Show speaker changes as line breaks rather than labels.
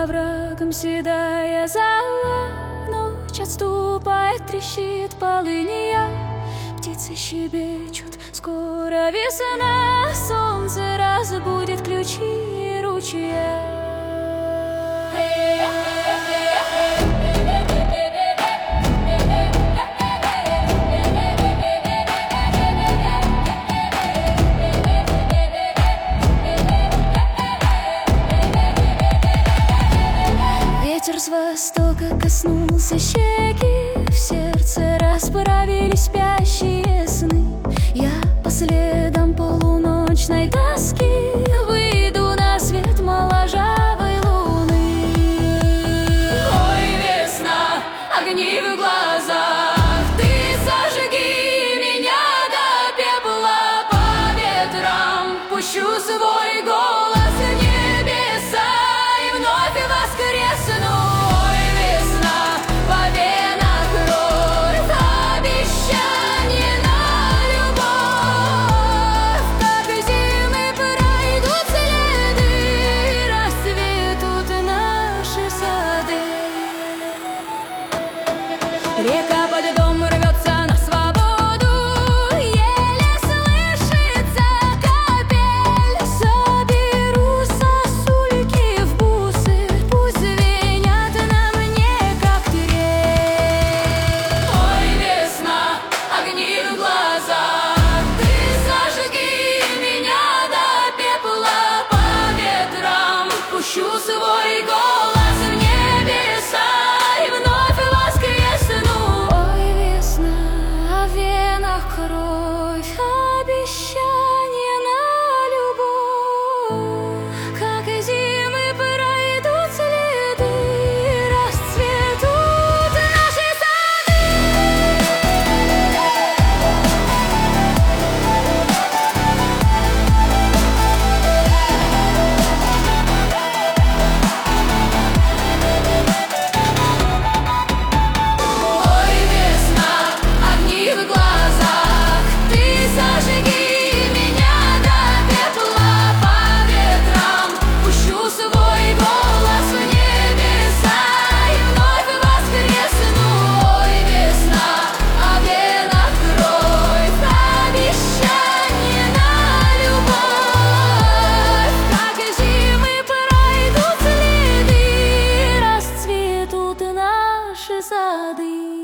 оврагам седая зола. Ночь отступает, трещит полынья, птицы щебечут, скоро весна. Солнце разбудит ключи ручья. Ветер с востока коснулся щеки, в сердце расправились спящие сны. Я по следам полуночной тоски выйду на свет моложавой луны. Ой, весна, огни в глазах, ты зажги меня до пепла. По ветрам пущу свой голос в небеса и вновь воскресну. Река под дом рвется на свободу, еле слышится капель. Соберу сосульки в бусы, пусть звенят на мне, как трель. Ой, весна, огни в глазах, ты зажги меня до пепла. По ветрам пущу свой голос в небеса и вновь кровь, обещание на любовь. Как и зимы пройдут следы, расцветут наши сады. Ой, весна, огни в глазах, ты зажги меня до пепла. По ветрам пущу свой голос в небеса и вновь воскресну. Ой, весна, а в венах кровь, обещание на любовь. Как и зимы пройдут следы, расцветут наши сады.